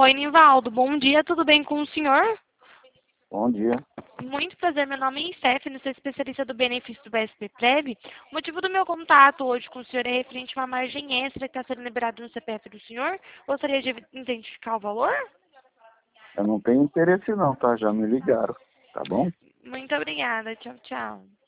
Oi, Nivaldo. Bom dia, tudo bem com o senhor? Bom dia. Muito prazer, meu nome é Stephanie, sou especialista do benefício do BSP-Prev. O motivo do meu contato hoje com o senhor é referente a uma margem extra que está sendo liberada no CPF do senhor. Gostaria de identificar o valor? Eu não tenho interesse não, tá? Já me ligaram, tá bom? Muito obrigada. Tchau, tchau.